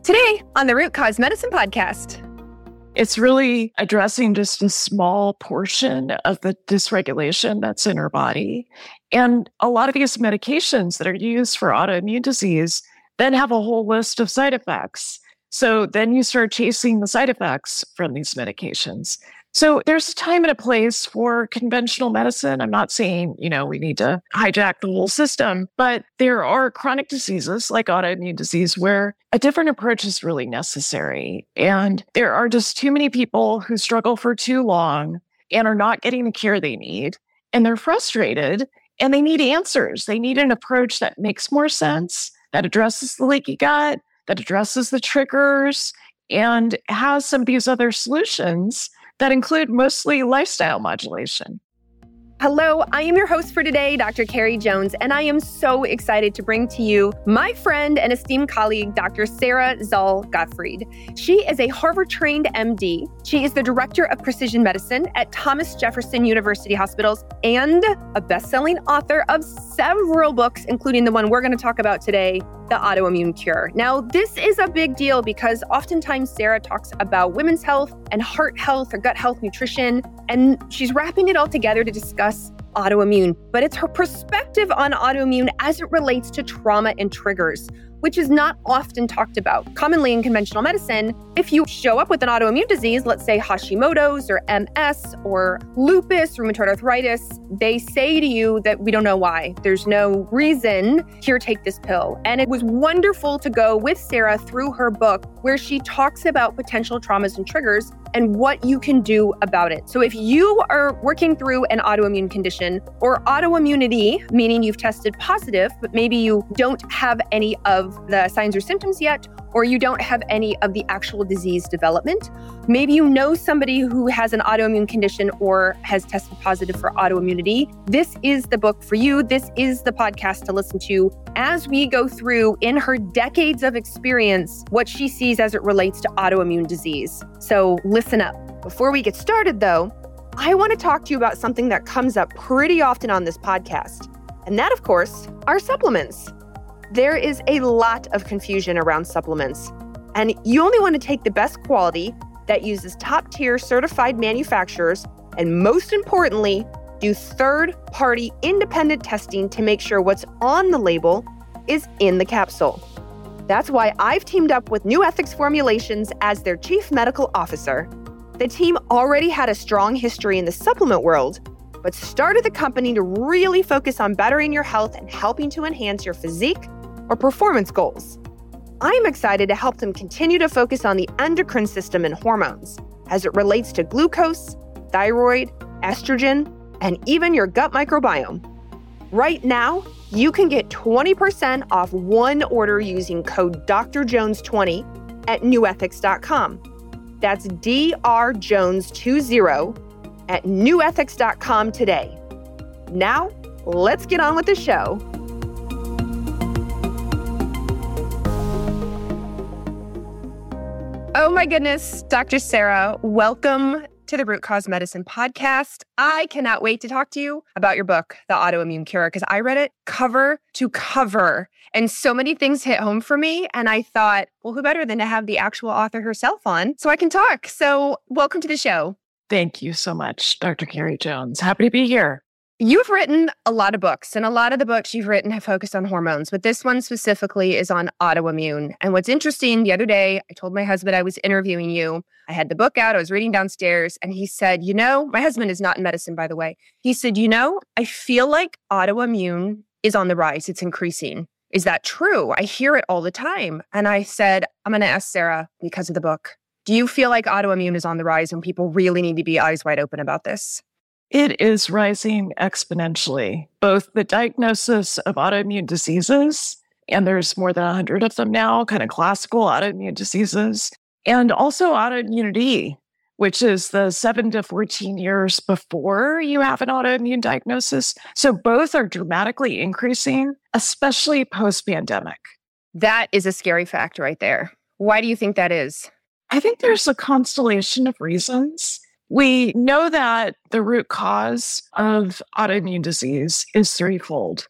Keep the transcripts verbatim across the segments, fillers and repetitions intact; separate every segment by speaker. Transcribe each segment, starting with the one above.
Speaker 1: Today on the Root Cause Medicine Podcast.
Speaker 2: It's really addressing just a small portion of the dysregulation that's in our body. And a lot of these medications that are used for autoimmune disease then have a whole list of side effects. So then you start chasing the side effects from these medications. So there's a time and a place for conventional medicine. I'm not saying, you know, we need to hijack the whole system, but there are chronic diseases like autoimmune disease where a different approach is really necessary. And there are just too many people who struggle for too long and are not getting the care they need. And they're frustrated and they need answers. They need an approach that makes more sense, that addresses the leaky gut, that addresses the triggers, and has some of these other solutions that include mostly lifestyle modulation.
Speaker 1: Hello, I am your host for today, Doctor Carrie Jones, and I am so excited to bring to you my friend and esteemed colleague, Doctor Sarah Zoll Gottfried. She is a Harvard-trained M D. She is the Director of Precision Medicine at Thomas Jefferson University Hospitals and a best-selling author of several books, including the one we're going to talk about today, The Autoimmune Cure. Now, this is a big deal because oftentimes Sarah talks about women's health and heart health or gut health nutrition, and she's wrapping it all together to discuss autoimmune. But it's her perspective on autoimmune as it relates to trauma and triggers, which is not often talked about. Commonly in conventional medicine, if you show up with an autoimmune disease, let's say Hashimoto's or M S or lupus, rheumatoid arthritis, they say to you that we don't know why. There's no reason. Here, take this pill. And it was wonderful to go with Sarah through her book where she talks about potential traumas and triggers and what you can do about it. So if you are working through an autoimmune condition or autoimmunity, meaning you've tested positive, but maybe you don't have any of the signs or symptoms yet, or you don't have any of the actual disease development. Maybe you know somebody who has an autoimmune condition or has tested positive for autoimmunity. This is the book for you. This is the podcast to listen to as we go through, in her decades of experience, what she sees as it relates to autoimmune disease. So listen up. Before we get started, though, I want to talk to you about something that comes up pretty often on this podcast. And that, of course, are supplements. There is a lot of confusion around supplements, and you only want to take the best quality that uses top-tier certified manufacturers, and most importantly, do third-party independent testing to make sure what's on the label is in the capsule. That's why I've teamed up with New Ethics Formulations as their chief medical officer. The team already had a strong history in the supplement world, but started the company to really focus on bettering your health and helping to enhance your physique or performance goals. I'm excited to help them continue to focus on the endocrine system and hormones as it relates to glucose, thyroid, estrogen, and even your gut microbiome. Right now, you can get twenty percent off one order using code D R Jones twenty at new ethics dot com. That's D R Jones twenty at new ethics dot com today. Now, let's get on with the show. Oh my goodness, Doctor Sarah, welcome to the Root Cause Medicine Podcast. I cannot wait to talk to you about your book, The Autoimmune Cure, because I read it cover to cover, and so many things hit home for me, and I thought, well, who better than to have the actual author herself on so I can talk. So welcome to the show.
Speaker 2: Thank you so much, Doctor Carrie Jones. Happy to be here.
Speaker 1: You've written a lot of books, and a lot of the books you've written have focused on hormones, but this one specifically is on autoimmune. And what's interesting, the other day, I told my husband I was interviewing you. I had the book out, I was reading downstairs, and he said, you know, my husband is not in medicine, by the way. He said, you know, I feel like autoimmune is on the rise. It's increasing. Is that true? I hear it all the time. And I said, I'm going to ask Sarah because of the book. Do you feel like autoimmune is on the rise and people really need to be eyes wide open about this?
Speaker 2: It is rising exponentially, both the diagnosis of autoimmune diseases, and there's more than one hundred of them now, kind of classical autoimmune diseases, and also autoimmunity, which is the seven to fourteen years before you have an autoimmune diagnosis. So both are dramatically increasing, especially post-pandemic.
Speaker 1: That is a scary fact right there. Why do you think that is?
Speaker 2: I think there's a constellation of reasons. We know that the root cause of autoimmune disease is threefold.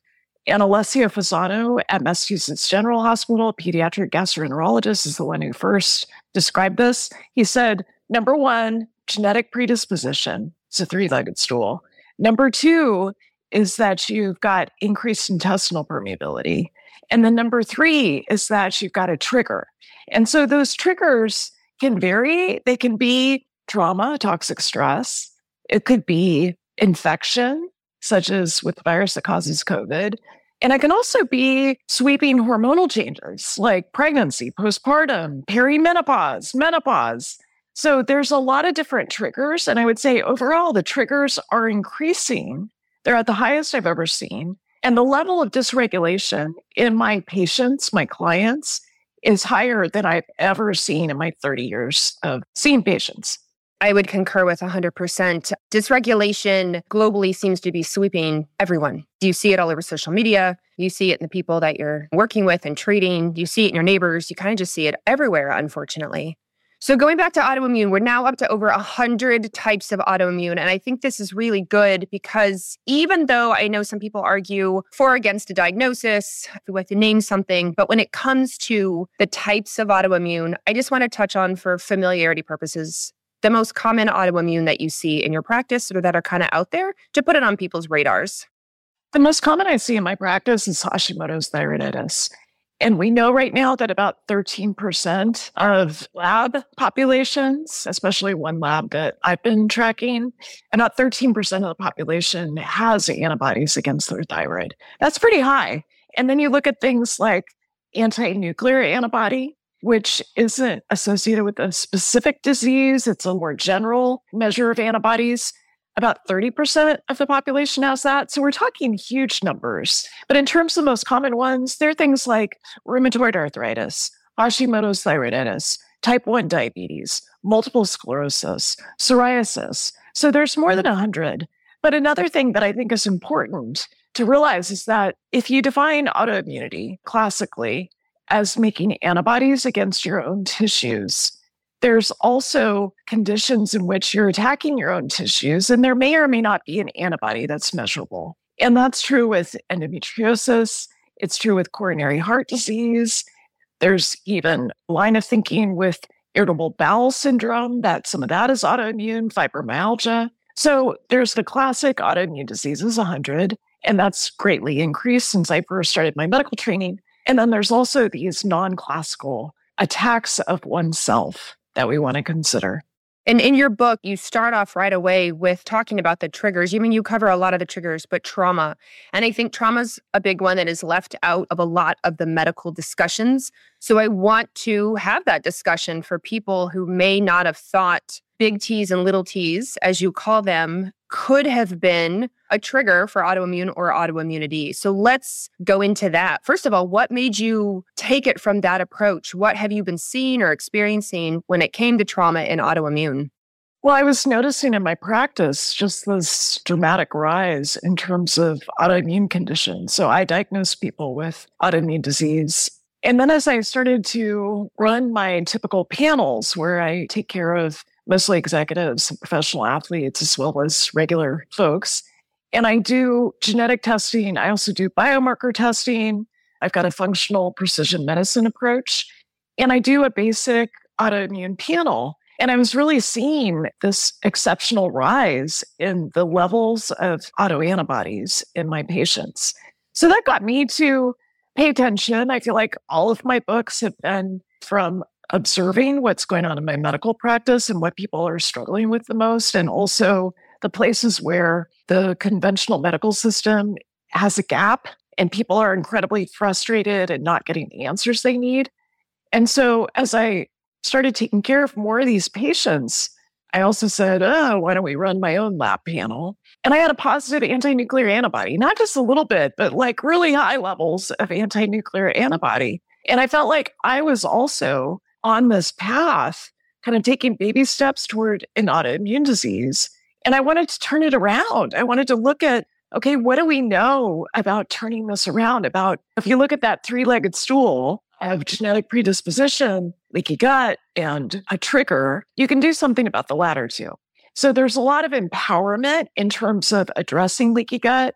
Speaker 2: And Alessio Fasano at Massachusetts General Hospital, a pediatric gastroenterologist, is the one who first described this. He said, number one, genetic predisposition. It's a three-legged stool. Number two is that you've got increased intestinal permeability. And then number three is that you've got a trigger. And so those triggers can vary. They can be trauma, toxic stress. It could be infection, such as with the virus that causes COVID. And it can also be sweeping hormonal changes like pregnancy, postpartum, perimenopause, menopause. So there's a lot of different triggers. And I would say overall, the triggers are increasing. They're at the highest I've ever seen. And the level of dysregulation in my patients, my clients, is higher than I've ever seen in my thirty years of seeing patients.
Speaker 1: I would concur with one hundred percent. Dysregulation globally seems to be sweeping everyone. Do you see it all over social media? You see it in the people that you're working with and treating. You see it in your neighbors. You kind of just see it everywhere, unfortunately. So going back to autoimmune, we're now up to over one hundred types of autoimmune. And I think this is really good because even though I know some people argue for or against a diagnosis, if we have to name something, but when it comes to the types of autoimmune, I just want to touch on, for familiarity purposes, the most common autoimmune that you see in your practice or that are kind of out there, to put it on people's radars.
Speaker 2: The most common I see in my practice is Hashimoto's thyroiditis. And we know right now that about thirteen percent of lab populations, especially one lab that I've been tracking, about thirteen percent of the population has antibodies against their thyroid. That's pretty high. And then you look at things like anti-nuclear antibody, which isn't associated with a specific disease. It's a more general measure of antibodies. About thirty percent of the population has that. So we're talking huge numbers. But in terms of the most common ones, there are things like rheumatoid arthritis, Hashimoto's thyroiditis, type one diabetes, multiple sclerosis, psoriasis. So there's more than one hundred. But another thing that I think is important to realize is that if you define autoimmunity classically as making antibodies against your own tissues, there's also conditions in which you're attacking your own tissues, and there may or may not be an antibody that's measurable. And that's true with endometriosis. It's true with coronary heart disease. There's even line of thinking with irritable bowel syndrome, that some of that is autoimmune, fibromyalgia. So there's the classic autoimmune diseases, one hundred, and that's greatly increased since I first started my medical training. And then there's also these non-classical attacks of oneself that we want to consider.
Speaker 1: And in your book, you start off right away with talking about the triggers. You mean you cover a lot of the triggers, but trauma. And I think trauma's a big one that is left out of a lot of the medical discussions. So I want to have that discussion for people who may not have thought big T's and little t's, as you call them, could have been a trigger for autoimmune or autoimmunity. So let's go into that. First of all, what made you take it from that approach? What have you been seeing or experiencing when it came to trauma and autoimmune?
Speaker 2: Well, I was noticing in my practice just this dramatic rise in terms of autoimmune conditions. So I diagnosed people with autoimmune disease. And then as I started to run my typical panels where I take care of mostly executives and professional athletes, as well as regular folks. And I do genetic testing. I also do biomarker testing. I've got a functional precision medicine approach. And I do a basic autoimmune panel. And I was really seeing this exceptional rise in the levels of autoantibodies in my patients. So that got me to pay attention. I feel like all of my books have been from observing what's going on in my medical practice and what people are struggling with the most, and also the places where the conventional medical system has a gap and people are incredibly frustrated and not getting the answers they need. And so as I started taking care of more of these patients, I also said, oh, why don't we run my own lab panel? And I had a positive anti-nuclear antibody, not just a little bit, but like really high levels of anti-nuclear antibody. And I felt like I was also on this path, kind of taking baby steps toward an autoimmune disease. And I wanted to turn it around. I wanted to look at, okay, what do we know about turning this around? About, if you look at that three-legged stool of genetic predisposition, leaky gut, and a trigger, you can do something about the latter two. So there's a lot of empowerment in terms of addressing leaky gut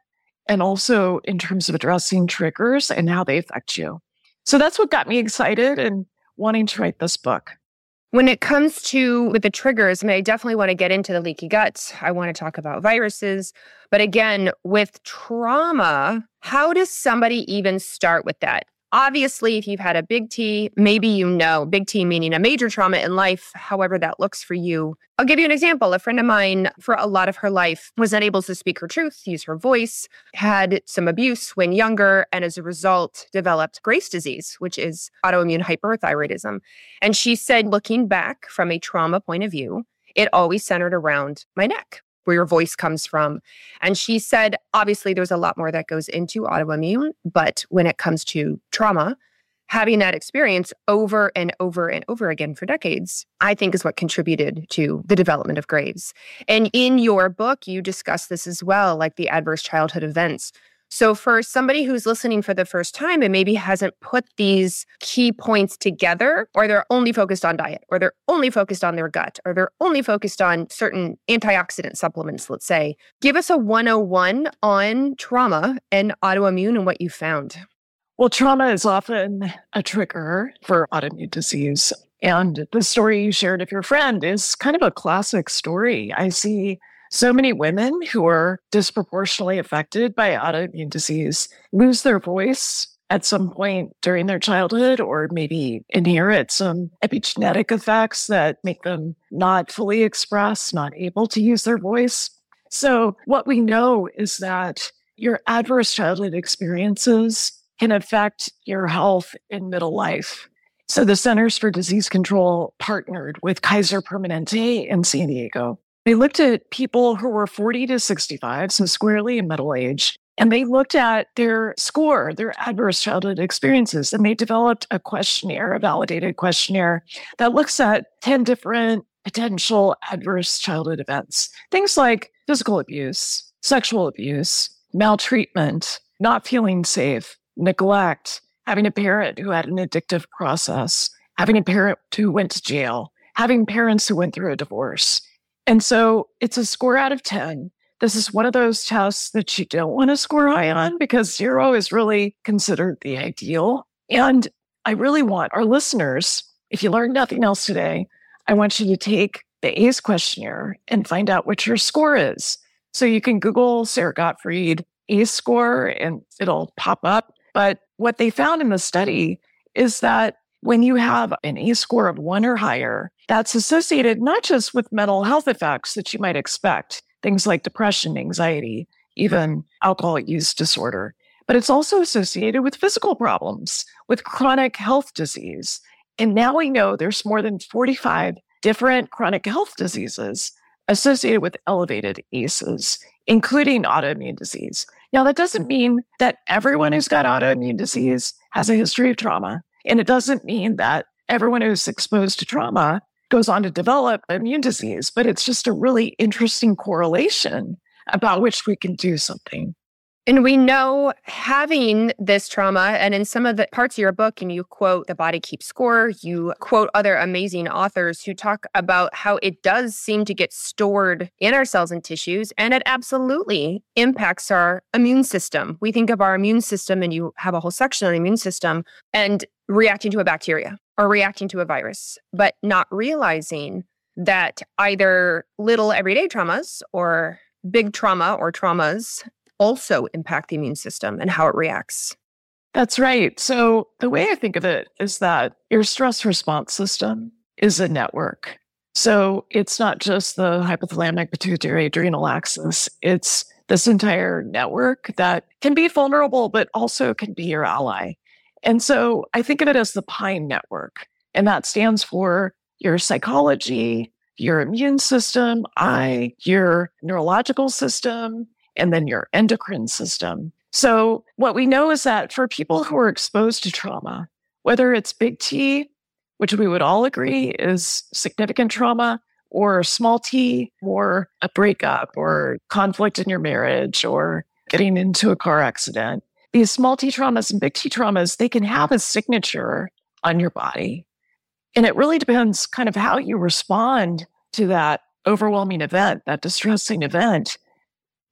Speaker 2: and also in terms of addressing triggers and how they affect you. So that's what got me excited and wanting to write this book.
Speaker 1: When it comes to with the triggers, I mean, I definitely want to get into the leaky gut. I want to talk about viruses. But again, with trauma, how does somebody even start with that? Obviously, if you've had a big T, maybe you know, big T meaning a major trauma in life, however that looks for you. I'll give you an example. A friend of mine, for a lot of her life, was unable to speak her truth, use her voice, had some abuse when younger, and as a result, developed Graves' disease, which is autoimmune hyperthyroidism. And she said, looking back from a trauma point of view, it always centered around my neck, where your voice comes from. And she said, obviously, there's a lot more that goes into autoimmune, but when it comes to trauma, having that experience over and over and over again for decades, I think is what contributed to the development of Graves. And in your book, you discuss this as well, like the adverse childhood events. So for somebody who's listening for the first time and maybe hasn't put these key points together, or they're only focused on diet, or they're only focused on their gut, or they're only focused on certain antioxidant supplements, let's say, give us a one oh one on trauma and autoimmune and what you found.
Speaker 2: Well, trauma is often a trigger for autoimmune disease. And the story you shared of your friend is kind of a classic story. I see so many women who are disproportionately affected by autoimmune disease lose their voice at some point during their childhood, or maybe inherit some epigenetic effects that make them not fully express, not able to use their voice. So what we know is that your adverse childhood experiences can affect your health in middle life. So the Centers for Disease Control partnered with Kaiser Permanente in San Diego. They looked at people who were forty to sixty-five, so squarely in middle age, and they looked at their score, their adverse childhood experiences, and they developed a questionnaire, a validated questionnaire that looks at ten different potential adverse childhood events. Things like physical abuse, sexual abuse, maltreatment, not feeling safe, neglect, having a parent who had an addictive process, having a parent who went to jail, having parents who went through a divorce. And so it's a score out of ten. This is one of those tests that you don't want to score high on because zero is really considered the ideal. And I really want our listeners, if you learned nothing else today, I want you to take the A C E questionnaire and find out what your score is. So you can Google Sara Gottfried A C E score and it'll pop up. But what they found in the study is that when you have an A C E score of one or higher, that's associated not just with mental health effects that you might expect, things like depression, anxiety, even alcohol use disorder, but it's also associated with physical problems, with chronic health disease. And now we know there's more than forty-five different chronic health diseases associated with elevated A C Es, including autoimmune disease. Now, that doesn't mean that everyone who's got autoimmune disease has a history of trauma. And it doesn't mean that everyone who's exposed to trauma goes on to develop immune disease, but it's just a really interesting correlation about which we can do something.
Speaker 1: And we know having this trauma, and in some of the parts of your book, and you quote The Body Keeps Score, you quote other amazing authors who talk about how it does seem to get stored in our cells and tissues, and it absolutely impacts our immune system. We think of our immune system, and you have a whole section on the immune system, and reacting to a bacteria or reacting to a virus, but not realizing that either little everyday traumas or big trauma or traumas also impact the immune system and how it reacts.
Speaker 2: That's right. So the way I think of it is that your stress response system is a network. So it's not just the hypothalamic pituitary adrenal axis. It's this entire network that can be vulnerable, but also can be your ally. And so I think of it as the PINE network, and that stands for your psychology, your immune system, I, your neurological system, and then your endocrine system. So what we know is that for people who are exposed to trauma, whether it's big T, which we would all agree is significant trauma, or small t, or a breakup, or conflict in your marriage, or getting into a car accident, these small t traumas and big T traumas, they can have a signature on your body. And it really depends kind of how you respond to that overwhelming event, that distressing event.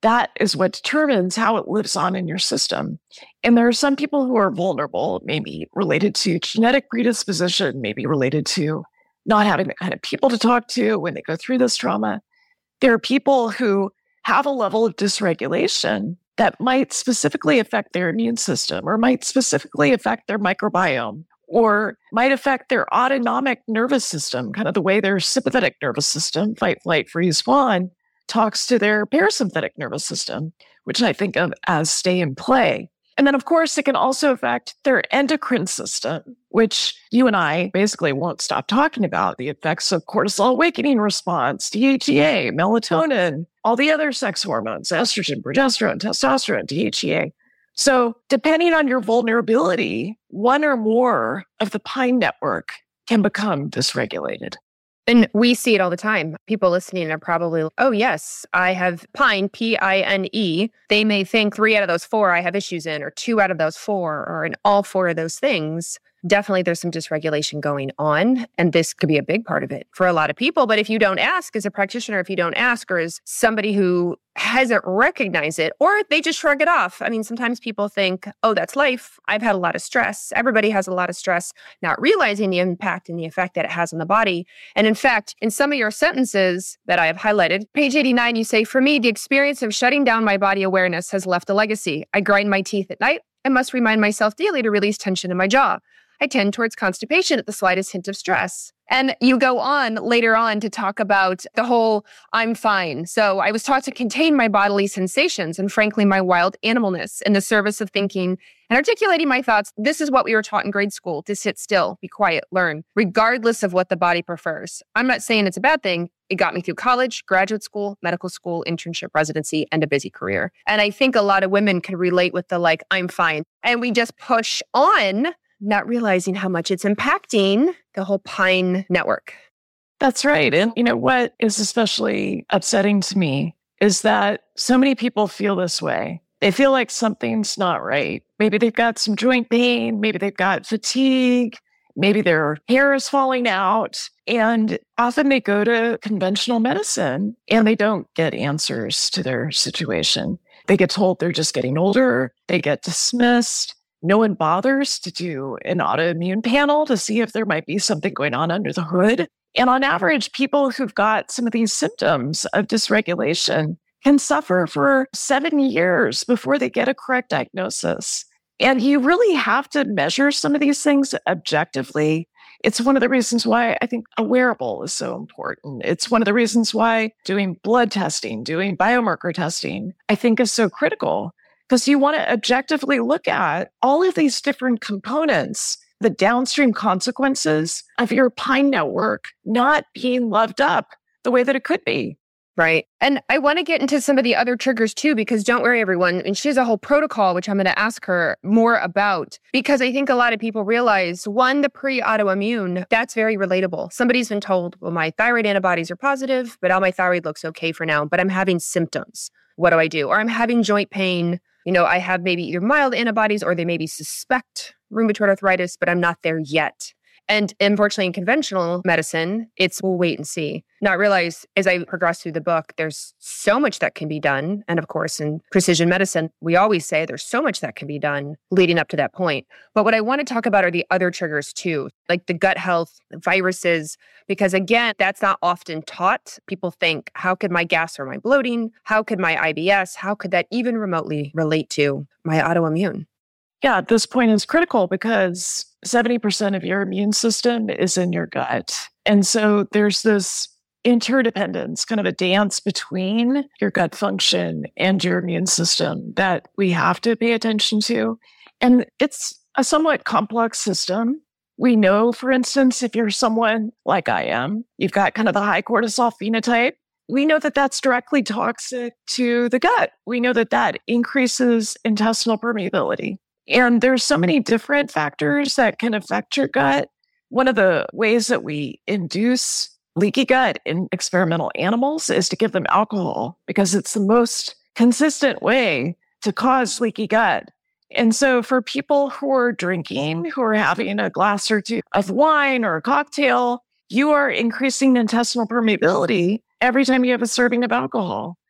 Speaker 2: that is what determines how it lives on in your system. And there are some people who are vulnerable, maybe related to genetic predisposition, maybe related to not having the kind of people to talk to when they go through this trauma. There are people who have a level of dysregulation that might specifically affect their immune system or might specifically affect their microbiome or might affect their autonomic nervous system, kind of the way their sympathetic nervous system, fight, flight, freeze, fawn, talks to their parasympathetic nervous system, which I think of as stay and play. And then, of course, it can also affect their endocrine system, which you and I basically won't stop talking about, the effects of cortisol awakening response, D H E A, melatonin, all the other sex hormones, estrogen, progesterone, testosterone, D H E A. So depending on your vulnerability, one or more of the PINE network can become dysregulated.
Speaker 1: And we see it all the time. People listening are probably, oh, yes, I have PINE, P I N E. They may think three out of those four I have issues in, or two out of those four, or in all four of those things. Definitely there's some dysregulation going on, and this could be a big part of it for a lot of people. But if you don't ask as a practitioner, if you don't ask, or as somebody who hasn't recognized it, or they just shrug it off. I mean, sometimes people think, oh, that's life. I've had a lot of stress. Everybody has a lot of stress, not realizing the impact and the effect that it has on the body. And in fact, in some of your sentences that I have highlighted, page eighty-nine, you say, for me, the experience of shutting down my body awareness has left a legacy. I grind my teeth at night and must remind myself daily to release tension in my jaw. I tend towards constipation at the slightest hint of stress. And you go on later on to talk about the whole, I'm fine. So I was taught to contain my bodily sensations and frankly, my wild animalness in the service of thinking and articulating my thoughts. This is what we were taught in grade school, to sit still, be quiet, learn, regardless of what the body prefers. I'm not saying it's a bad thing. It got me through college, graduate school, medical school, internship, residency, and a busy career. And I think a lot of women can relate with the like, I'm fine. And we just push on, not realizing how much it's impacting the whole PINE network.
Speaker 2: That's right. And you know what is especially upsetting to me is that so many people feel this way. They feel like something's not right. Maybe they've got some joint pain. Maybe they've got fatigue. Maybe their hair is falling out. And often they go to conventional medicine and they don't get answers to their situation. They get told they're just getting older. They get dismissed. No one bothers to do an autoimmune panel to see if there might be something going on under the hood. And on average, people who've got some of these symptoms of dysregulation can suffer for seven years before they get a correct diagnosis. And you really have to measure some of these things objectively. It's one of the reasons why I think a wearable is so important. It's one of the reasons why doing blood testing, doing biomarker testing, I think is so critical. Because you want to objectively look at all of these different components, the downstream consequences of your PINE network not being loved up the way that it could be.
Speaker 1: Right. And I want to get into some of the other triggers too, because don't worry, everyone. And she has a whole protocol, which I'm going to ask her more about, because I think a lot of people realize, one, the pre-autoimmune, that's very relatable. Somebody's been told, well, my thyroid antibodies are positive, but all my thyroid looks okay for now, but I'm having symptoms. What do I do? Or I'm having joint pain. You know, I have maybe either mild antibodies or they maybe suspect rheumatoid arthritis, but I'm not there yet. And unfortunately, in conventional medicine, it's we'll wait and see. Not realize as I progress through the book, there's so much that can be done. And of course, in precision medicine, we always say there's so much that can be done leading up to that point. But what I want to talk about are the other triggers too, like the gut health, viruses, because again, that's not often taught. People think, how could my gas or my bloating, how could my I B S, how could that even remotely relate to my autoimmune?
Speaker 2: Yeah, this point is critical because seventy percent of your immune system is in your gut. And so there's this interdependence, kind of a dance between your gut function and your immune system that we have to pay attention to. And it's a somewhat complex system. We know, for instance, if you're someone like I am, you've got kind of the high cortisol phenotype. We know that that's directly toxic to the gut. We know that that increases intestinal permeability. And there's so many different factors that can affect your gut. One of the ways that we induce leaky gut in experimental animals is to give them alcohol because it's the most consistent way to cause leaky gut. And so for people who are drinking, who are having a glass or two of wine or a cocktail, you are increasing intestinal permeability every time you have a serving of alcohol.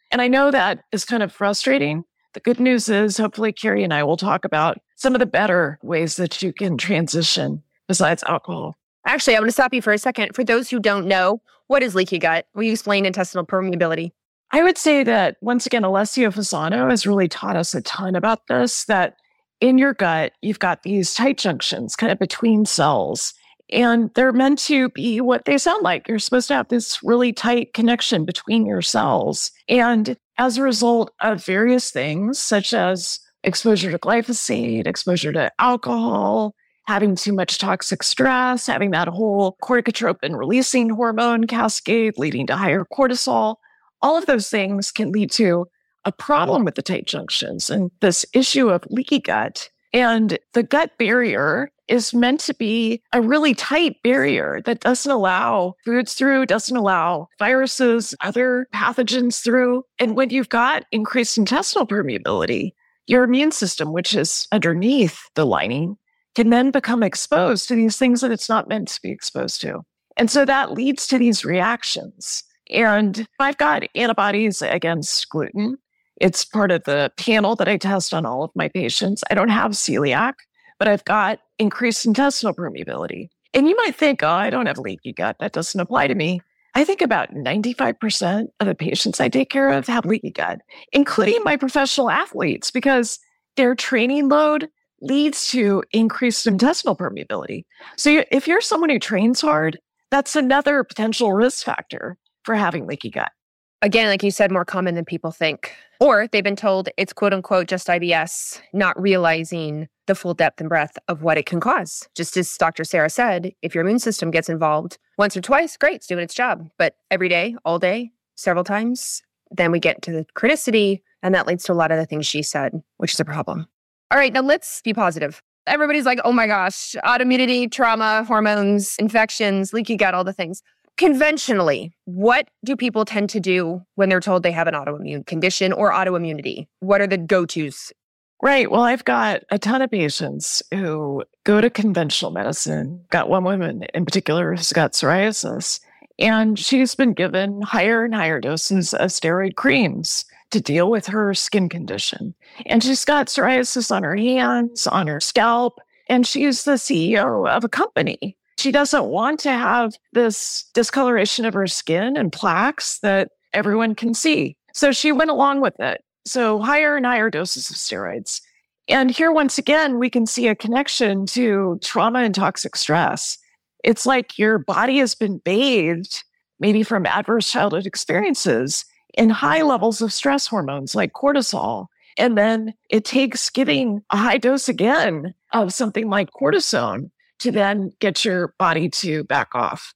Speaker 2: And I know that is kind of frustrating. The good news is, hopefully, Carrie and I will talk about some of the better ways that you can transition besides alcohol.
Speaker 1: Actually, I want to stop you for a second. For those who don't know, what is leaky gut? Will you explain intestinal permeability?
Speaker 2: I would say that, once again, Alessio Fasano has really taught us a ton about this, that in your gut, you've got these tight junctions kind of between cells, and they're meant to be what they sound like. You're supposed to have this really tight connection between your cells. And as a result of various things, such as exposure to glyphosate, exposure to alcohol, having too much toxic stress, having that whole corticotropin releasing hormone cascade leading to higher cortisol, all of those things can lead to a problem with the tight junctions and this issue of leaky gut. And the gut barrier is meant to be a really tight barrier that doesn't allow foods through, doesn't allow viruses, other pathogens through. And when you've got increased intestinal permeability, your immune system, which is underneath the lining, can then become exposed to these things that it's not meant to be exposed to. And so that leads to these reactions. And I've got antibodies against gluten. It's part of the panel that I test on all of my patients. I don't have celiac, but I've got increased intestinal permeability. And you might think, oh, I don't have leaky gut. That doesn't apply to me. I think about ninety-five percent of the patients I take care of have leaky gut, including my professional athletes, because their training load leads to increased intestinal permeability. So if you're someone who trains hard, that's another potential risk factor for having leaky gut.
Speaker 1: Again, like you said, more common than people think. Or they've been told it's quote unquote just I B S, not realizing the full depth and breadth of what it can cause. Just as Doctor Sarah said, if your immune system gets involved once or twice, great, it's doing its job. But every day, all day, several times, then we get to the chronicity, and that leads to a lot of the things she said, which is a problem. All right, now let's be positive. Everybody's like, oh my gosh, autoimmunity, trauma, hormones, infections, leaky gut, all the things. Conventionally, what do people tend to do when they're told they have an autoimmune condition or autoimmunity? What are the go-tos?
Speaker 2: Right. Well, I've got a ton of patients who go to conventional medicine. Got one woman in particular who's got psoriasis, and she's been given higher and higher doses of steroid creams to deal with her skin condition. And she's got psoriasis on her hands, on her scalp, and she's the C E O of a company. She doesn't want to have this discoloration of her skin and plaques that everyone can see. So she went along with it. So higher and higher doses of steroids. And here, once again, we can see a connection to trauma and toxic stress. It's like your body has been bathed, maybe from adverse childhood experiences, in high levels of stress hormones like cortisol. And then it takes giving a high dose again of something like cortisone to then get your body to back off.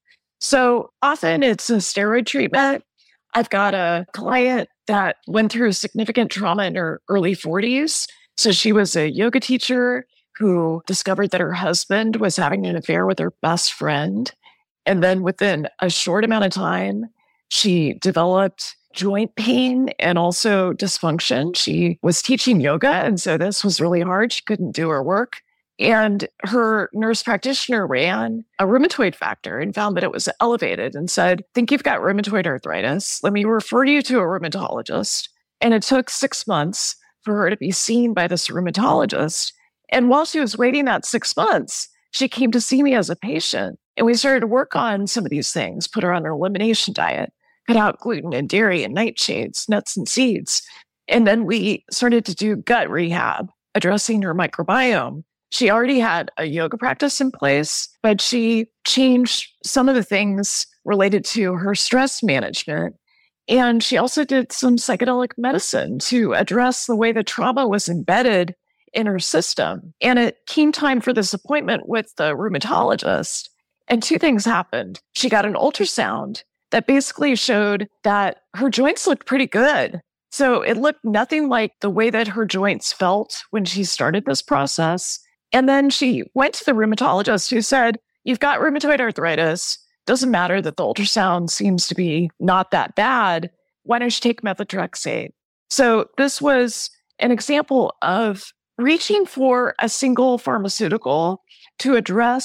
Speaker 2: So often it's a steroid treatment. I've got a client that went through significant trauma in her early forties. So she was a yoga teacher who discovered that her husband was having an affair with her best friend. And then within a short amount of time, she developed joint pain and also dysfunction. She was teaching yoga, and so this was really hard. She couldn't do her work. And her nurse practitioner ran a rheumatoid factor and found that it was elevated and said, I think you've got rheumatoid arthritis. Let me refer you to a rheumatologist. And it took six months for her to be seen by this rheumatologist. And while she was waiting that six months, she came to see me as a patient. And we started to work on some of these things, put her on an elimination diet, cut out gluten and dairy and nightshades, nuts and seeds. And then we started to do gut rehab, addressing her microbiome. She already had a yoga practice in place, but she changed some of the things related to her stress management. And she also did some psychedelic medicine to address the way the trauma was embedded in her system. And it came time for this appointment with the rheumatologist. And two things happened. She got an ultrasound that basically showed that her joints looked pretty good. So it looked nothing like the way that her joints felt when she started this process. And then she went to the rheumatologist who said, you've got rheumatoid arthritis. Doesn't matter that the ultrasound seems to be not that bad. Why don't you take methotrexate? So this was an example of reaching for a single pharmaceutical to address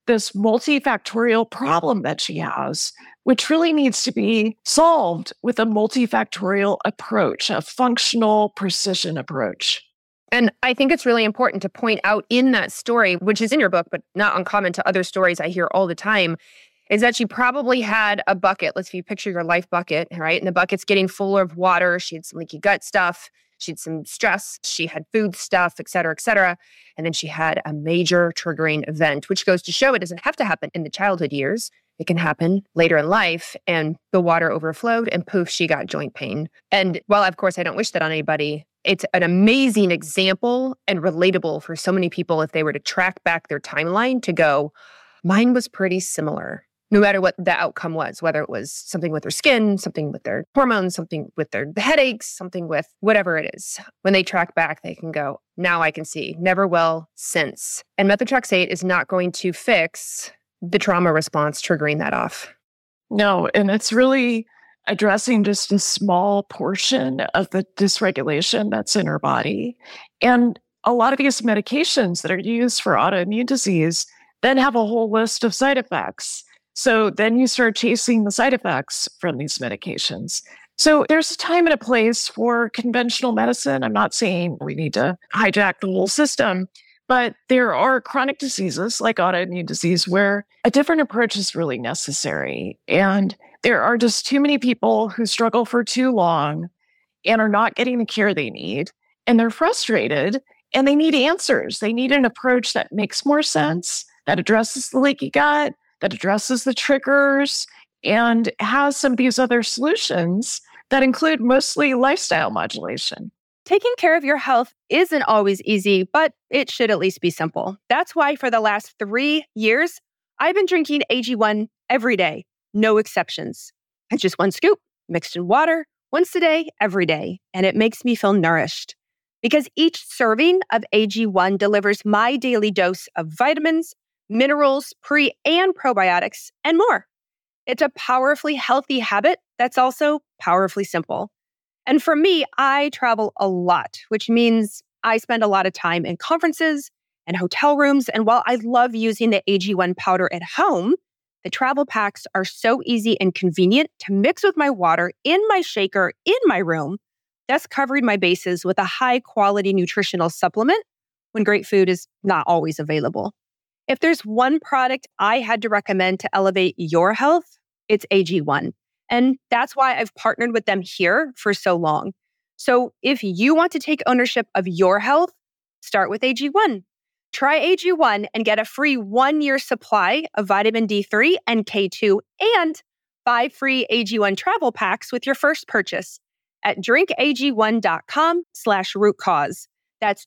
Speaker 2: this multifactorial problem that she has, which really needs to be solved with a multifactorial approach, a functional precision approach.
Speaker 1: And I think it's really important to point out in that story, which is in your book, but not uncommon to other stories I hear all the time, is that she probably had a bucket. Let's you picture your life bucket, right? And the bucket's getting full of water. She had some leaky gut stuff. She had some stress. She had food stuff, et cetera, et cetera. And then she had a major triggering event, which goes to show it doesn't have to happen in the childhood years. It can happen later in life. And the water overflowed and poof, she got joint pain. And while, of course, I don't wish that on anybody, it's an amazing example and relatable for so many people if they were to track back their timeline to go, mine was pretty similar. No matter what the outcome was, whether it was something with their skin, something with their hormones, something with their headaches, something with whatever it is. When they track back, they can go, now I can see, never will since. And methotrexate is not going to fix the trauma response triggering that off.
Speaker 2: No, and it's really addressing just a small portion of the dysregulation that's in her body. And a lot of these medications that are used for autoimmune disease then have a whole list of side effects. So then you start chasing the side effects from these medications. So there's a time and a place for conventional medicine. I'm not saying we need to hijack the whole system, but there are chronic diseases like autoimmune disease where a different approach is really necessary. And there are just too many people who struggle for too long and are not getting the care they need. And they're frustrated and they need answers. They need an approach that makes more sense, that addresses the leaky gut, that addresses the triggers, and has some of these other solutions that include mostly lifestyle modulation.
Speaker 1: Taking care of your health isn't always easy, but it should at least be simple. That's why for the last three years, I've been drinking A G one every day, no exceptions. It's just one scoop mixed in water once a day, every day, and it makes me feel nourished. Because each serving of A G one delivers my daily dose of vitamins, minerals, pre and probiotics, and more. It's a powerfully healthy habit that's also powerfully simple. And for me, I travel a lot, which means I spend a lot of time in conferences and hotel rooms. And while I love using the A G one powder at home, the travel packs are so easy and convenient to mix with my water in my shaker in my room. That's covering my bases with a high-quality nutritional supplement when great food is not always available. If there's one product I had to recommend to elevate your health, it's A G one. And that's why I've partnered with them here for so long. So if you want to take ownership of your health, start with A G one. Try A G one and get a free one-year supply of vitamin D three and K two and five free A G one travel packs with your first purchase at drinkag1.com slash root cause. That's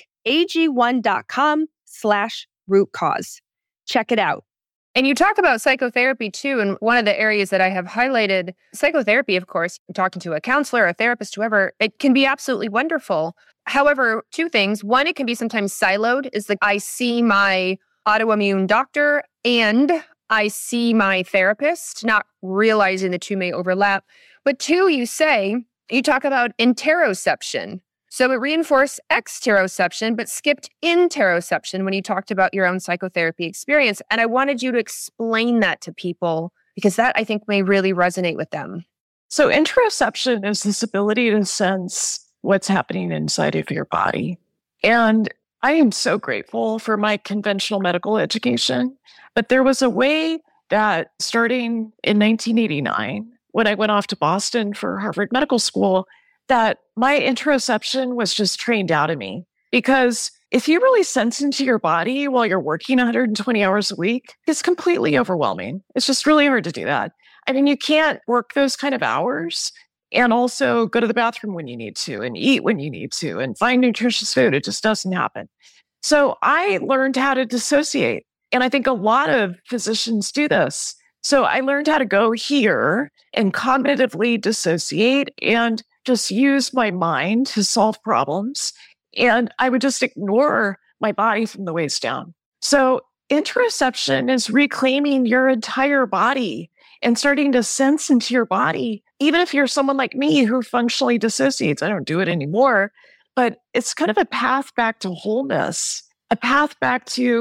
Speaker 1: drinkag1.com slash root cause. Check it out. And you talk about psychotherapy too. And one of the areas that I have highlighted, psychotherapy, of course, talking to a counselor, a therapist, whoever, it can be absolutely wonderful. However, two things. One, it can be sometimes siloed. Is like I see my autoimmune doctor and I see my therapist, not realizing the two may overlap. But two, you say, you talk about interoception. So it reinforced exteroception, but skipped interoception when you talked about your own psychotherapy experience. And I wanted you to explain that to people because that, I think, may really resonate with them.
Speaker 2: So interoception is this ability to sense what's happening inside of your body. And I am so grateful for my conventional medical education. But there was a way that starting in nineteen eighty-nine, when I went off to Boston for Harvard Medical School, that my interoception was just trained out of me. Because if you really sense into your body while you're working one hundred twenty hours a week, it's completely overwhelming. It's just really hard to do that. I mean, you can't work those kind of hours and also go to the bathroom when you need to and eat when you need to and find nutritious food. It just doesn't happen. So I learned how to dissociate. And I think a lot of physicians do this. So I learned how to go here and cognitively dissociate and just use my mind to solve problems. And I would just ignore my body from the waist down. So interoception is reclaiming your entire body and starting to sense into your body. Even if you're someone like me who functionally dissociates, I don't do it anymore, but it's kind of a path back to wholeness, a path back to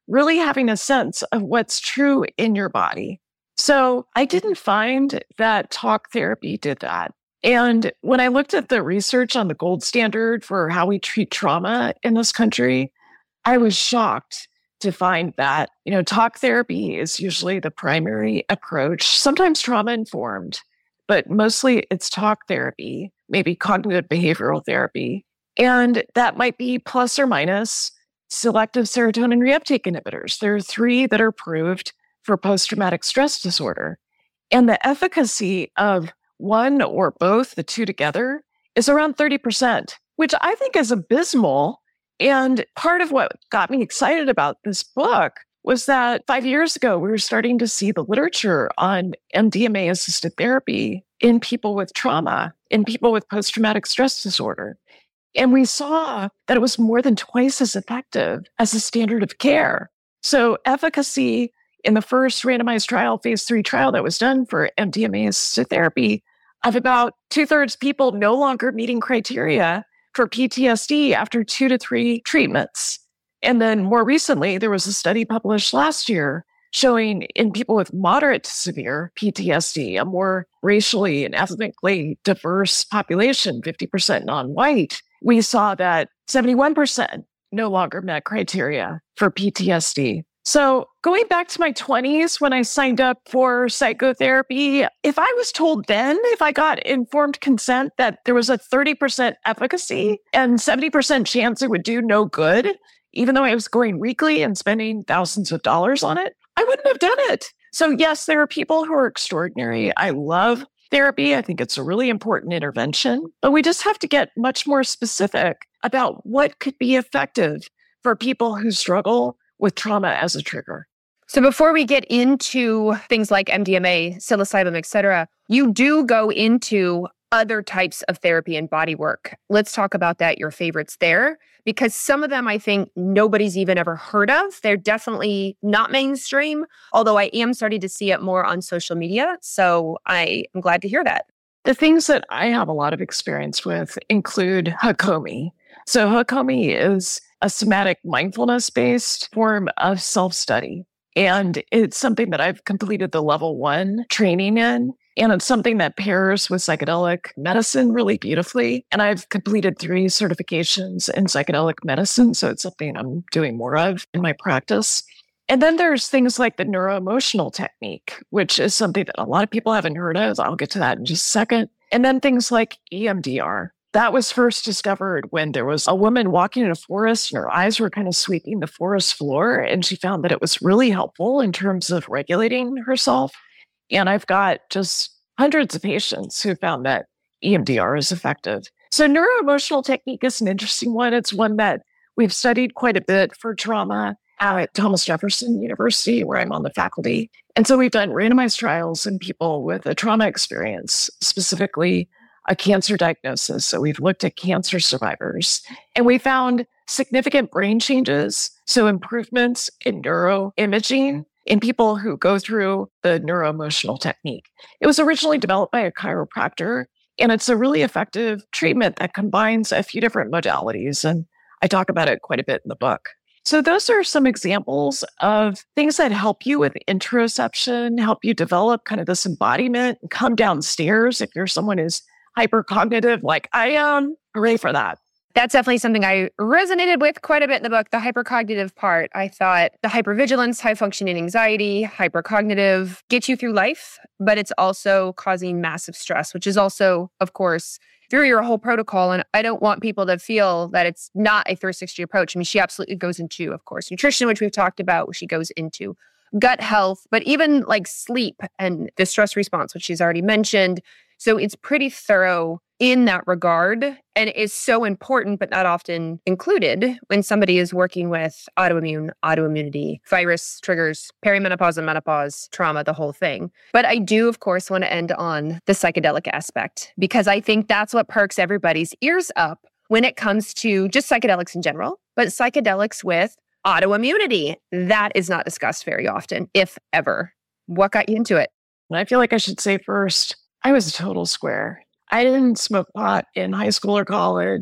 Speaker 2: really having a sense of what's true in your body. So I didn't find that talk therapy did that. And when I looked at the research on the gold standard for how we treat trauma in this country, I was shocked to find that, you know, talk therapy is usually the primary approach, sometimes trauma informed, but mostly it's talk therapy, maybe cognitive behavioral therapy. And that might be plus or minus selective serotonin reuptake inhibitors. There are three that are approved for post-traumatic stress disorder. And the efficacy of one or both, the two together, is around thirty percent, which I think is abysmal. And part of what got me excited about this book was that five years ago, we were starting to see the literature on M D M A-assisted therapy in people with trauma, in people with post-traumatic stress disorder. And we saw that it was more than twice as effective as a standard of care. So efficacy in the first randomized trial, phase three trial that was done for M D M A-assisted therapy of about two-thirds people no longer meeting criteria for P T S D after two to three treatments. And then more recently, there was a study published last year showing in people with moderate to severe P T S D, a more racially and ethnically diverse population, fifty percent non-white, we saw that seventy-one percent no longer met criteria for P T S D. So going back to my twenties, when I signed up for psychotherapy, if I was told then, if I got informed consent that there was a thirty percent efficacy and seventy percent chance it would do no good, even though I was going weekly and spending thousands of dollars on it, I wouldn't have done it. So yes, there are people who are extraordinary. I love therapy. I think it's a really important intervention, but we just have to get much more specific about what could be effective for people who struggle with trauma as a trigger.
Speaker 1: So before we get into things like M D M A, psilocybin, et cetera, you do go into other types of therapy and body work. Let's talk about that, your favorites there, because some of them I think nobody's even ever heard of. They're definitely not mainstream, although I am starting to see it more on social media. So I am glad to hear that.
Speaker 2: The things that I have a lot of experience with include Hakomi. So Hakomi is a somatic mindfulness-based form of self-study. And it's something that I've completed the level one training in. And it's something that pairs with psychedelic medicine really beautifully. And I've completed three certifications in psychedelic medicine. So it's something I'm doing more of in my practice. And then there's things like the neuroemotional technique, which is something that a lot of people haven't heard of. I'll get to that in just a second. And then things like E M D R. That was first discovered when there was a woman walking in a forest and her eyes were kind of sweeping the forest floor. And she found that it was really helpful in terms of regulating herself. And I've got just hundreds of patients who found that E M D R is effective. So neuroemotional technique is an interesting one. It's one that we've studied quite a bit for trauma at Thomas Jefferson University, where I'm on the faculty. And so we've done randomized trials in people with a trauma experience, specifically a cancer diagnosis. So we've looked at cancer survivors and we found significant brain changes. So improvements in neuroimaging in people who go through the neuroemotional technique. It was originally developed by a chiropractor, and it's a really effective treatment that combines a few different modalities. And I talk about it quite a bit in the book. So those are some examples of things that help you with interoception, help you develop kind of this embodiment, and come downstairs if you're someone who's hypercognitive like I am. Hooray for that.
Speaker 1: That's definitely something I resonated with quite a bit in the book, the hypercognitive part. I thought the hypervigilance, high functioning anxiety, hypercognitive gets you through life, but it's also causing massive stress, which is also, of course, through your whole protocol. And I don't want people to feel that it's not a three sixty approach. I mean, she absolutely goes into, of course, nutrition, which we've talked about. She goes into gut health, but even like sleep and the stress response, which she's already mentioned. So it's pretty thorough in that regard and is so important, but not often included when somebody is working with autoimmune, autoimmunity, virus triggers, perimenopause and menopause, trauma, the whole thing. But I do, of course, want to end on the psychedelic aspect because I think that's what perks everybody's ears up when it comes to just psychedelics in general, but psychedelics with autoimmunity. That is not discussed very often, if ever. What got you into it?
Speaker 2: And I feel like I should say first, I was a total square. I didn't smoke pot in high school or college.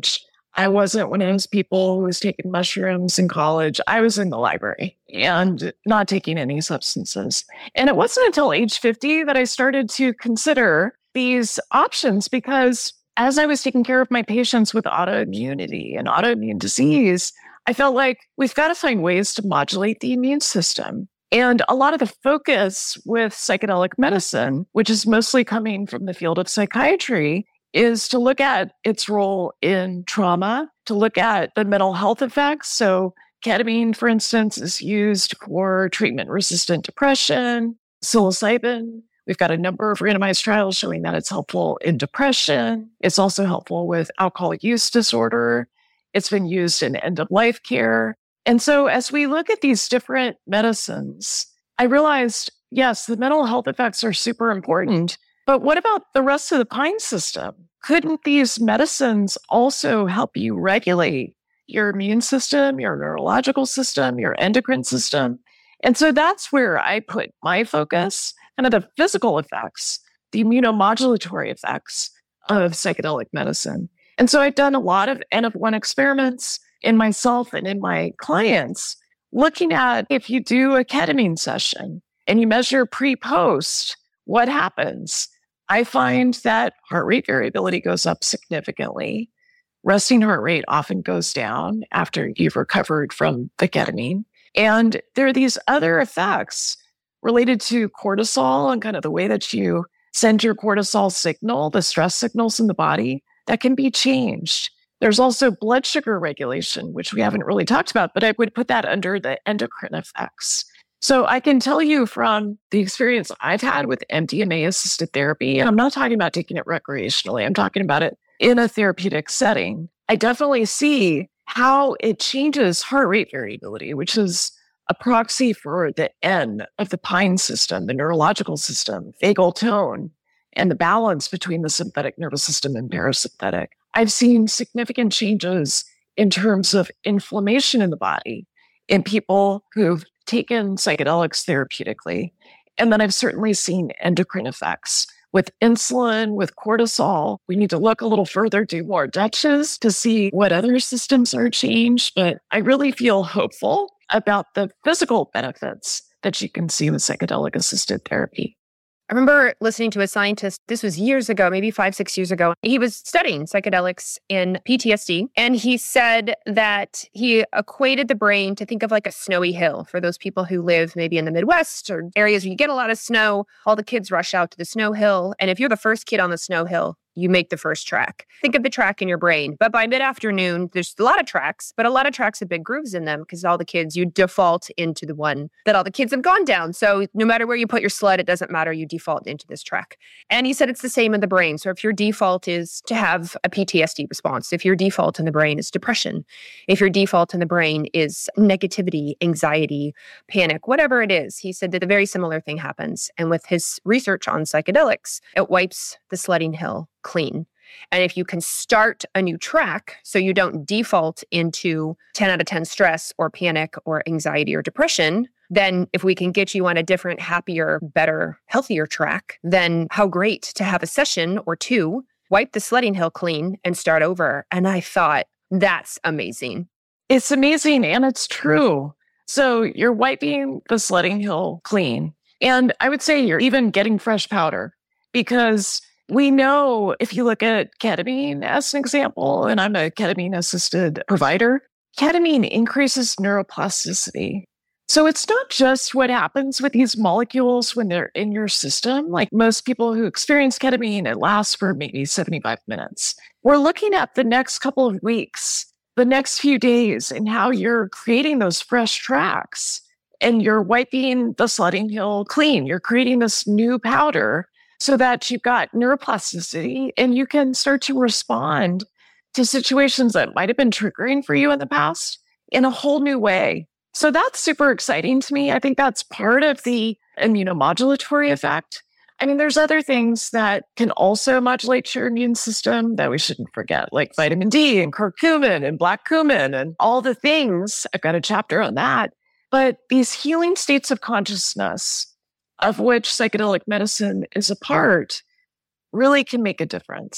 Speaker 2: I wasn't one of those people who was taking mushrooms in college. I was in the library and not taking any substances. And it wasn't until age fifty that I started to consider these options, because as I was taking care of my patients with autoimmunity and autoimmune disease, I felt like we've got to find ways to modulate the immune system. And a lot of the focus with psychedelic medicine, which is mostly coming from the field of psychiatry, is to look at its role in trauma, to look at the mental health effects. So ketamine, for instance, is used for treatment-resistant depression. Psilocybin, we've got a number of randomized trials showing that it's helpful in depression. It's also helpful with alcohol use disorder. It's been used in end-of-life care. And so as we look at these different medicines, I realized, yes, the mental health effects are super important, but what about the rest of the Pine system? Couldn't these medicines also help you regulate your immune system, your neurological system, your endocrine system? And so that's where I put my focus, kind of the physical effects, the immunomodulatory effects of psychedelic medicine. And so I've done a lot of N of one experiments in myself and in my clients, looking at if you do a ketamine session and you measure pre-post, what happens? I find that heart rate variability goes up significantly. Resting heart rate often goes down after you've recovered from the ketamine. And there are these other effects related to cortisol and kind of the way that you send your cortisol signal, the stress signals in the body, that can be changed. There's also blood sugar regulation, which we haven't really talked about, but I would put that under the endocrine effects. So I can tell you from the experience I've had with M D M A-assisted therapy, and I'm not talking about taking it recreationally, I'm talking about it in a therapeutic setting, I definitely see how it changes heart rate variability, which is a proxy for the N of the Pine system, the neurological system, vagal tone, and the balance between the sympathetic nervous system and parasympathetic. I've seen significant changes in terms of inflammation in the body in people who've taken psychedelics therapeutically. And then I've certainly seen endocrine effects with insulin, with cortisol. We need to look a little further, do more Dutches to see what other systems are changed. But I really feel hopeful about the physical benefits that you can see with psychedelic assisted therapy.
Speaker 1: I remember listening to a scientist, this was years ago, maybe five, six years ago. He was studying psychedelics in P T S D, and he said that he equated the brain to think of like a snowy hill for those people who live maybe in the Midwest or areas where you get a lot of snow. All the kids rush out to the snow hill, and if you're the first kid on the snow hill, you make the first track. Think of the track in your brain. But by mid-afternoon, there's a lot of tracks, but a lot of tracks have big grooves in them because all the kids, you default into the one that all the kids have gone down. So no matter where you put your sled, it doesn't matter. You default into this track. And he said it's the same in the brain. So if your default is to have a P T S D response, if your default in the brain is depression, if your default in the brain is negativity, anxiety, panic, whatever it is, he said that a very similar thing happens. And with his research on psychedelics, it wipes the sledding hill clean. And if you can start a new track so you don't default into ten out of ten stress or panic or anxiety or depression, then if we can get you on a different, happier, better, healthier track, then how great to have a session or two, wipe the sledding hill clean and start over. And I thought, that's amazing.
Speaker 2: It's amazing and it's true. So you're wiping the sledding hill clean. And I would say you're even getting fresh powder, because we know if you look at ketamine as an example, and I'm a ketamine-assisted provider, ketamine increases neuroplasticity. So it's not just what happens with these molecules when they're in your system. Like most people who experience ketamine, it lasts for maybe seventy-five minutes. We're looking at the next couple of weeks, the next few days, and how you're creating those fresh tracks. And you're wiping the sledding hill clean. You're creating this new powder so that you've got neuroplasticity and you can start to respond to situations that might have been triggering for you in the past in a whole new way. So that's super exciting to me. I think that's part of the immunomodulatory effect. I mean, there's other things that can also modulate your immune system that we shouldn't forget, like vitamin D and curcumin and black cumin and all the things. I've got a chapter on that. But these healing states of consciousness, of which psychedelic medicine is a part, really can make a difference.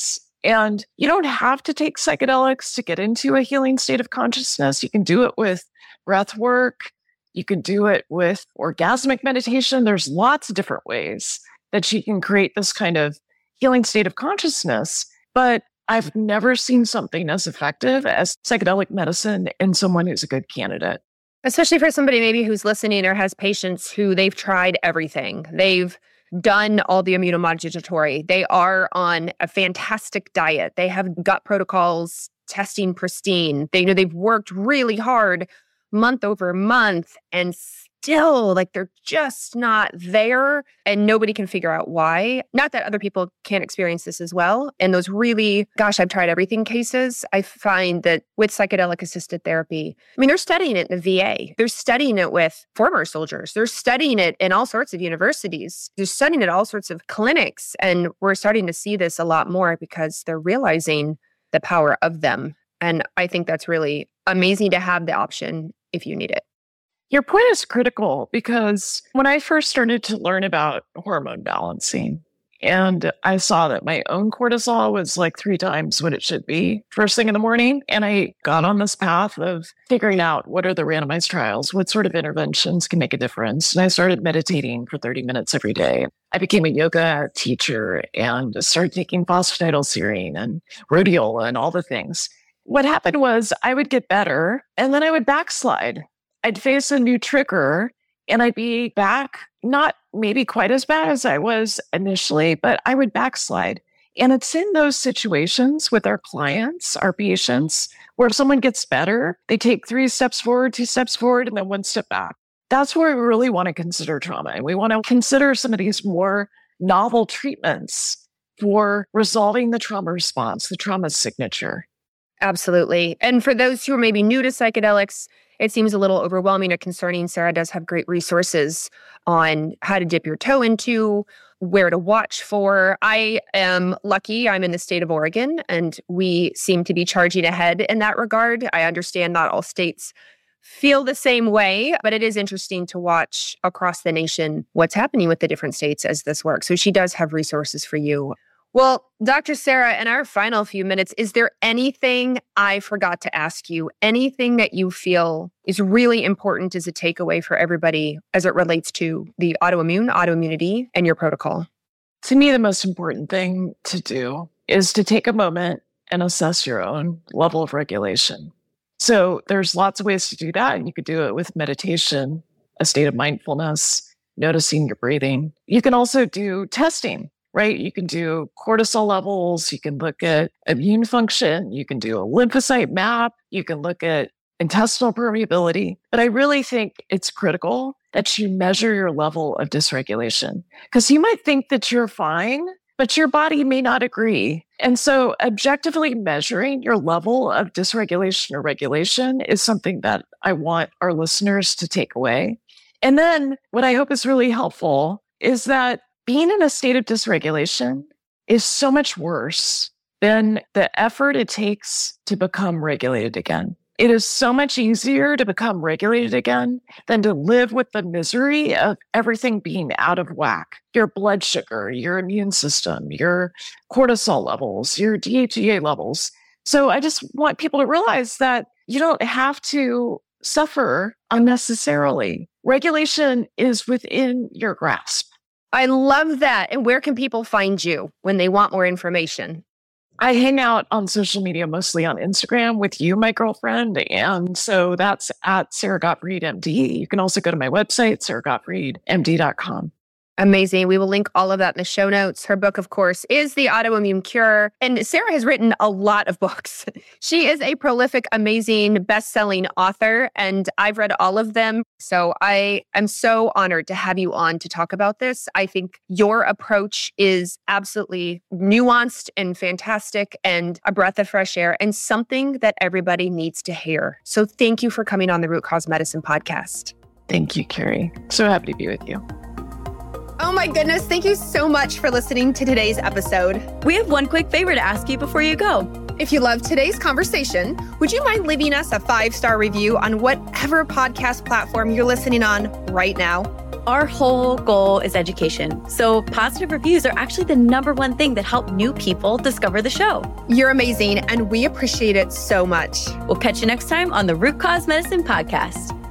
Speaker 2: And you don't have to take psychedelics to get into a healing state of consciousness. You can do it with breath work. You can do it with orgasmic meditation. There's lots of different ways that you can create this kind of healing state of consciousness. But I've never seen something as effective as psychedelic medicine in someone who's a good candidate.
Speaker 1: Especially for somebody maybe who's listening or has patients who they've tried everything. They've done all the immunomodulatory. They are on a fantastic diet. They have gut protocols, testing pristine. They you know they've worked really hard month over month, and still, like, they're just not there, and nobody can figure out why. Not that other people can't experience this as well. And those really, gosh, I've tried everything cases, I find that with psychedelic-assisted therapy, I mean, they're studying it in the V A. They're studying it with former soldiers. They're studying it in all sorts of universities. They're studying it at all sorts of clinics. And we're starting to see this a lot more because they're realizing the power of them. And I think that's really amazing to have the option if you need it.
Speaker 2: Your point is critical because when I first started to learn about hormone balancing, and I saw that my own cortisol was like three times what it should be first thing in the morning, and I got on this path of figuring out what are the randomized trials, what sort of interventions can make a difference. And I started meditating for thirty minutes every day. I became a yoga teacher and started taking phosphatidylserine and rhodiola and all the things. What happened was I would get better and then I would backslide. I'd face a new trigger and I'd be back, not maybe quite as bad as I was initially, but I would backslide. And it's in those situations with our clients, our patients, where if someone gets better, they take three steps forward, two steps forward, and then one step back. That's where we really want to consider trauma. And we want to consider some of these more novel treatments for resolving the trauma response, the trauma signature.
Speaker 1: Absolutely. And for those who are maybe new to psychedelics, it seems a little overwhelming or concerning. Sarah does have great resources on how to dip your toe into, where to watch for. I am lucky. I'm in the state of Oregon, and we seem to be charging ahead in that regard. I understand not all states feel the same way, but it is interesting to watch across the nation what's happening with the different states as this works. So she does have resources for you. Well, Doctor Sarah, in our final few minutes, is there anything I forgot to ask you? Anything that you feel is really important as a takeaway for everybody as it relates to the autoimmune, autoimmunity, and your protocol?
Speaker 2: To me, the most important thing to do is to take a moment and assess your own level of regulation. So there's lots of ways to do that. You could do it with meditation, a state of mindfulness, noticing your breathing. You can also do testing. Right? You can do cortisol levels. You can look at immune function. You can do a lymphocyte map. You can look at intestinal permeability. But I really think it's critical that you measure your level of dysregulation, because you might think that you're fine, but your body may not agree. And so objectively measuring your level of dysregulation or regulation is something that I want our listeners to take away. And then what I hope is really helpful is that being in a state of dysregulation is so much worse than the effort it takes to become regulated again. It is so much easier to become regulated again than to live with the misery of everything being out of whack. Your blood sugar, your immune system, your cortisol levels, your D H E A levels. So I just want people to realize that you don't have to suffer unnecessarily. Regulation is within your grasp.
Speaker 1: I love that. And where can people find you when they want more information?
Speaker 2: I hang out on social media, mostly on Instagram with you, my girlfriend. And so that's at Sarah Gottfried, M D. You can also go to my website, sarah gottfried m d dot com.
Speaker 1: Amazing. We will link all of that in the show notes. Her book, of course, is The Autoimmune Cure. And Sarah has written a lot of books. She is a prolific, amazing, best-selling author, and I've read all of them. So I am so honored to have you on to talk about this. I think your approach is absolutely nuanced and fantastic and a breath of fresh air and something that everybody needs to hear. So thank you for coming on the Root Cause Medicine podcast.
Speaker 2: Thank you, Carrie. So happy to be with you.
Speaker 1: Oh my goodness, thank you so much for listening to today's episode.
Speaker 3: We have one quick favor to ask you before you go.
Speaker 1: If you loved today's conversation, would you mind leaving us a five-star review on whatever podcast platform you're listening on right now?
Speaker 3: Our whole goal is education, so positive reviews are actually the number one thing that help new people discover the show.
Speaker 1: You're amazing, and we appreciate it so much.
Speaker 3: We'll catch you next time on the Root Cause Medicine Podcast.